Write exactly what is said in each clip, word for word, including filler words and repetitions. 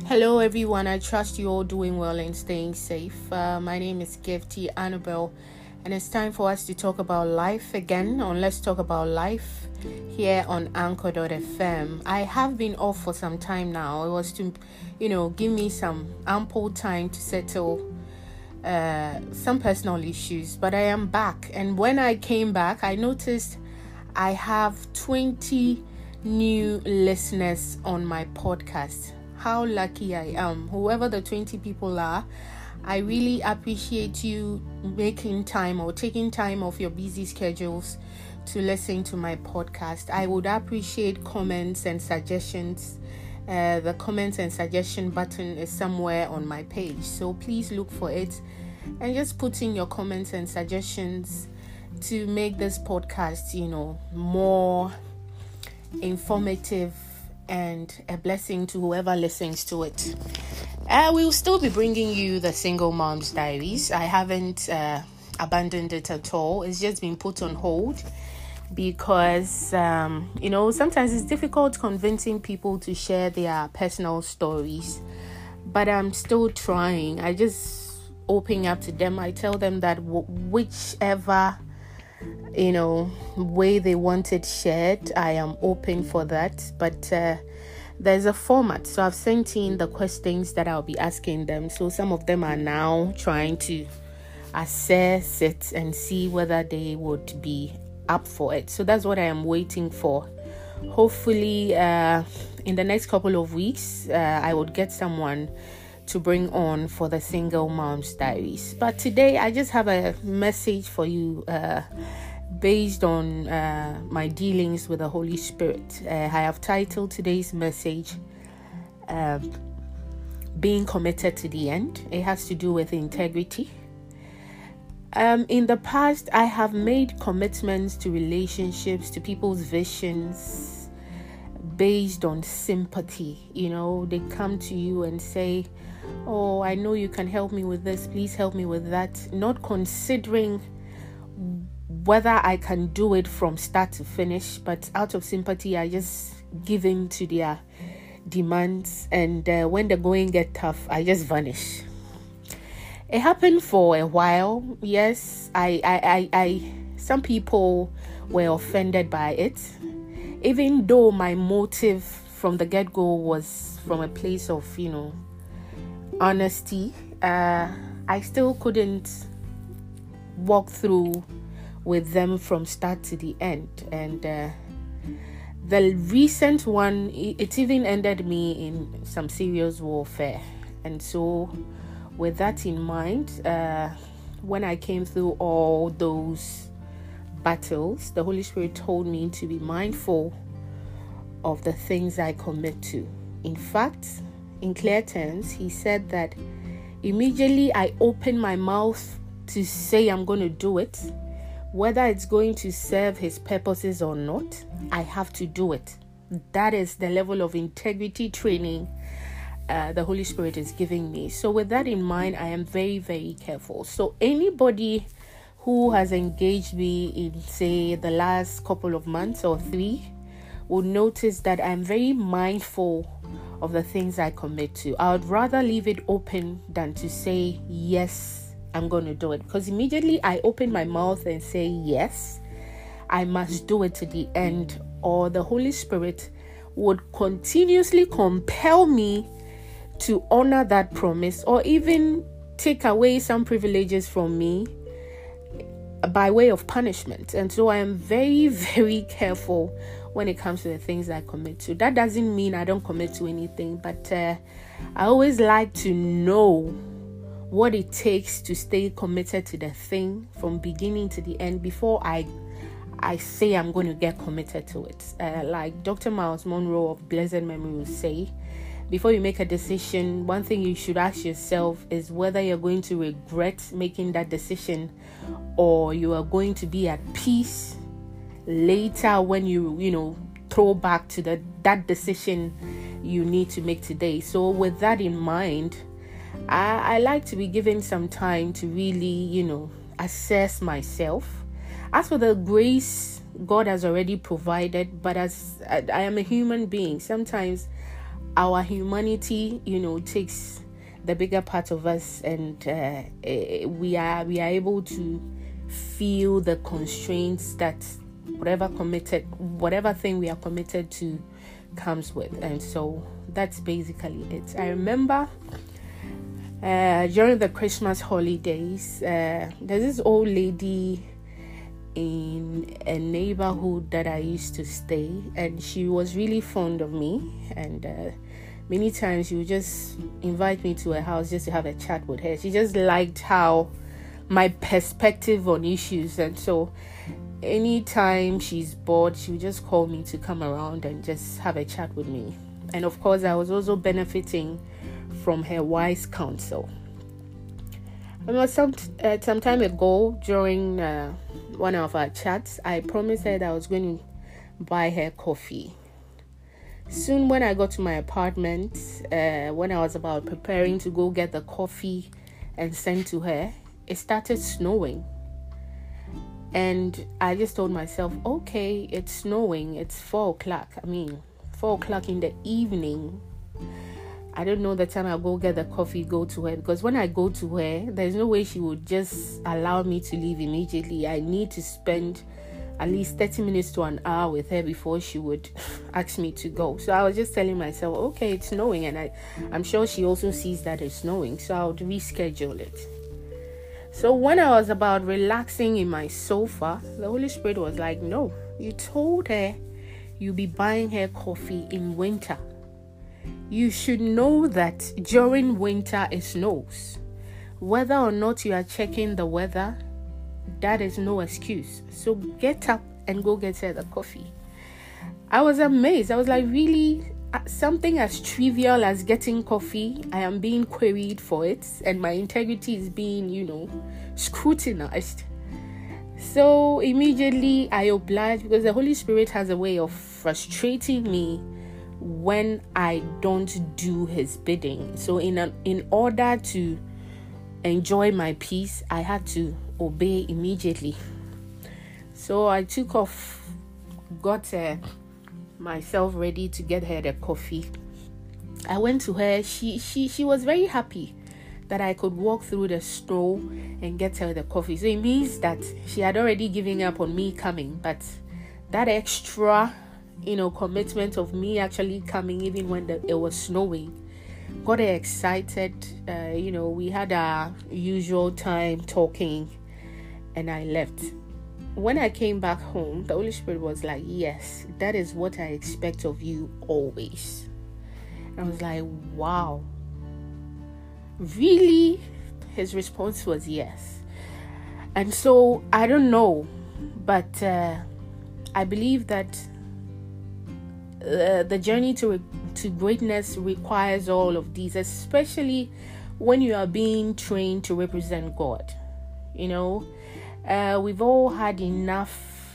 Hello everyone, I trust you all doing well and staying safe. Uh, my name is Gifty Annabelle and it's time for us to talk about life again on Let's Talk About Life here on Anchor dot f m. I have been off for some time now. It was to, you know, give me some ample time to settle uh, some personal issues, but I am back. And when I came back, I noticed I have twenty new listeners on my podcast. How lucky I am. Whoever the twenty people are, I really appreciate you making time or taking time off your busy schedules to listen to my podcast. I would appreciate comments and suggestions. Uh, the comments and suggestion button is somewhere on my page, so please look for it and just put in your comments and suggestions to make this podcast, you know, more informative and a blessing to whoever listens to it. Uh, we'll still be bringing you the Single Mom's Diaries. I haven't uh, abandoned it at all. It's just been put on hold because, um, you know, sometimes it's difficult convincing people to share their personal stories. But I'm still trying. I just open up to them. I tell them that w- whichever you know, way they want it shared, I am open for that. But uh, there's a format. So I've sent in the questions that I'll be asking them. So some of them are now trying to assess it and see whether they would be up for it. So that's what I am waiting for. Hopefully, uh, in the next couple of weeks, uh, I would get someone to bring on for the Single Mom's Diaries. But today I just have a message for you uh, based on uh, my dealings with the Holy Spirit. Uh, I have titled today's message uh, Being Committed to the End. It has to do with integrity. Um, in the past, I have made commitments to relationships, to people's visions, based on sympathy. You know, they come to you and say, oh, I know you can help me with this, please help me with that, not considering whether I can do it from start to finish, but out of sympathy I just give in to their demands, and uh, when the going get tough, I just vanish. It happened for a while. Yes, I, I, I, I some people were offended by it, even though my motive from the get-go was from a place of, you know, honesty. uh, I still couldn't walk through with them from start to the end. And uh, the recent one, it even ended me in some serious warfare. And so with that in mind, uh, when I came through all those battles, the Holy Spirit told me to be mindful of the things I commit to. In fact, in clear terms, he said that immediately I open my mouth to say I'm going to do it, whether it's going to serve his purposes or not, I have to do it. That is the level of integrity training uh, the Holy Spirit is giving me. So with that in mind, I am very, very careful. So anybody who has engaged me in, say, the last couple of months or three will notice that I'm very mindful of the things I commit to. I would rather leave it open than to say, yes, I'm going to do it. Because immediately I open my mouth and say, yes, I must do it to the end, or the Holy Spirit would continuously compel me to honor that promise, or even take away some privileges from me by way of punishment. And so I am very, very careful when it comes to the things I commit to. That doesn't mean I don't commit to anything, but uh, I always like to know what it takes to stay committed to the thing from beginning to the end before I I say I'm going to get committed to it. Uh, like Doctor Miles Monroe of blessed memory will say, before you make a decision, one thing you should ask yourself is whether you're going to regret making that decision, or you are going to be at peace later when you, you know, throw back to the that decision you need to make today. So with that in mind, I, I like to be given some time to really, you know, assess myself. As for the grace God has already provided, but as I, I am a human being, sometimes our humanity, you know, takes the bigger part of us, and uh, we are we are able to feel the constraints that whatever committed, whatever thing we are committed to comes with. And so that's basically it. I remember uh, during the Christmas holidays, uh, there's this old lady in a neighborhood that I used to stay, and she was really fond of me, and uh, many times she would just invite me to her house just to have a chat with her. She just liked how my perspective on issues, and so anytime she's bored, she would just call me to come around and just have a chat with me. And of course, I was also benefiting from her wise counsel. It was some uh, some time ago during uh, one of our chats, I promised her that I was going to buy her coffee. Soon, when I got to my apartment, uh, when I was about preparing to go get the coffee and send to her, it started snowing. And I just told myself, okay, it's snowing. It's four o'clock. I mean, four o'clock in the evening. I don't know the time I'll go get the coffee, go to her. Because when I go to her, there's no way she would just allow me to leave immediately. I need to spend at least thirty minutes to an hour with her before she would ask me to go. So I was just telling myself, okay, it's snowing. And I, I'm sure she also sees that it's snowing. So I would reschedule it. So when I was about relaxing in my sofa, the Holy Spirit was like, no, you told her you'll be buying her coffee in winter. You should know that during winter it snows. Whether or not you are checking the weather, that is no excuse. So get up and go get her the coffee. I was amazed. I was like, really? Something as trivial as getting coffee, I am being queried for it, and my integrity is being, you know, scrutinized. So immediately I obliged, because the Holy Spirit has a way of frustrating me when I don't do his bidding. So in a, in order to enjoy my peace, I had to obey immediately. So I took off, got a myself ready to get her the coffee. I went to her. She she she was very happy that I could walk through the snow and get her the coffee. So it means that she had already given up on me coming, but that extra, you know, commitment of me actually coming even when the, it was snowing got her excited. Uh, you know, we had our usual time talking, and I left. When I came back home, the Holy Spirit was like, yes, that is what I expect of you always. And I was like, wow. Really? His response was yes. And so, I don't know, but uh, I believe that uh, the journey to, to greatness requires all of these, especially when you are being trained to represent God. You know, Uh, we've all had enough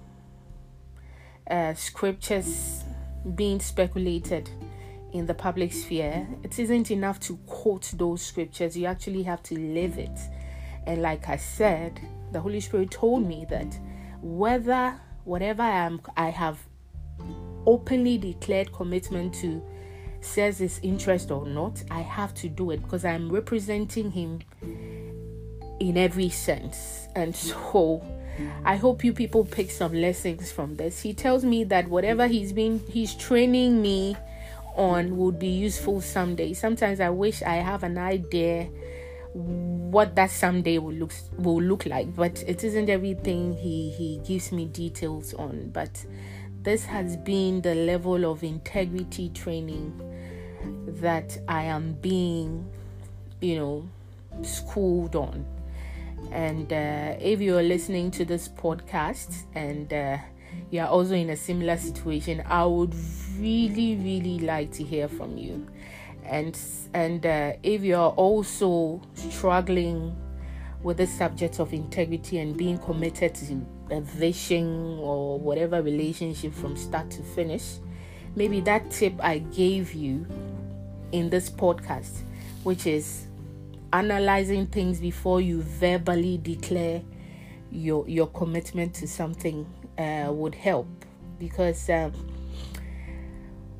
uh, scriptures being speculated in the public sphere. It isn't enough to quote those scriptures. You actually have to live it. And like I said, the Holy Spirit told me that whether whatever I am, I have openly declared commitment to says his interest or not, I have to do it because I'm representing him in every sense. And so I hope you people pick some lessons from this. He tells me that whatever he's been he's training me on would be useful someday. Sometimes I wish I have an idea what that someday will look will look like, but it isn't everything he he gives me details on. But this has been the level of integrity training that I am being, you know, schooled on. And uh, if you're listening to this podcast and uh, you're also in a similar situation, I would really, really like to hear from you. And and uh, if you're also struggling with the subject of integrity and being committed to a vision or whatever relationship from start to finish, maybe that tip I gave you in this podcast, which is analyzing things before you verbally declare your your commitment to something, uh, would help. Because um,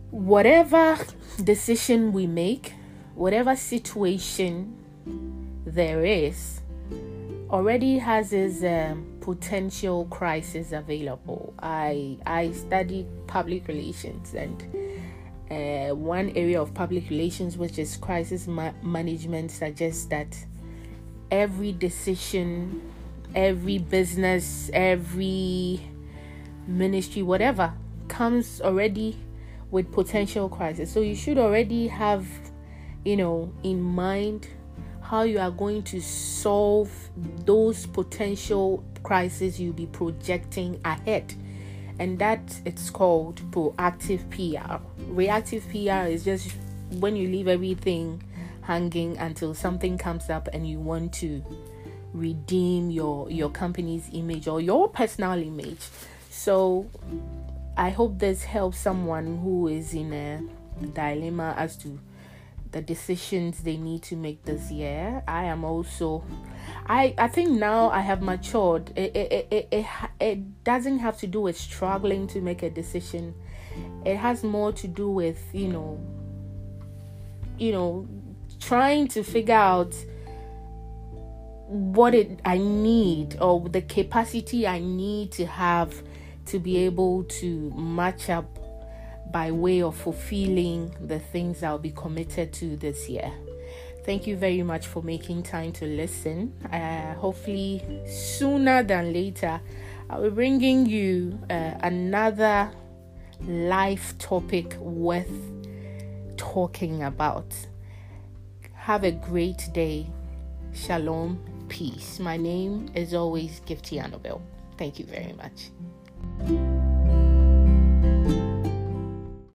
whatever decision we make, whatever situation there is, already has its um, potential crisis available. I I study public relations, and uh, one area of public relations, which is crisis ma- management, suggests that every decision, every business, every ministry, whatever, comes already with potential crisis. So you should already have, you know, in mind how you are going to solve those potential crises you'll be projecting ahead. And that, it's called proactive P R. Reactive P R is just when you leave everything hanging until something comes up and you want to redeem your your company's image or your personal image. So I hope this helps someone who is in a dilemma as to the decisions they need to make this year. I am also, I, I think now I have matured. It, it, it, it, it doesn't have to do with struggling to make a decision. It has more to do with, you know, you know, trying to figure out what it I need, or the capacity I need to have to be able to match up by way of fulfilling the things I'll be committed to this year. Thank you very much for making time to listen. Uh, hopefully sooner than later, I'll be bringing you uh, another life topic worth talking about. Have a great day. Shalom, peace. My name is always Gifty Annabelle. Thank you very much.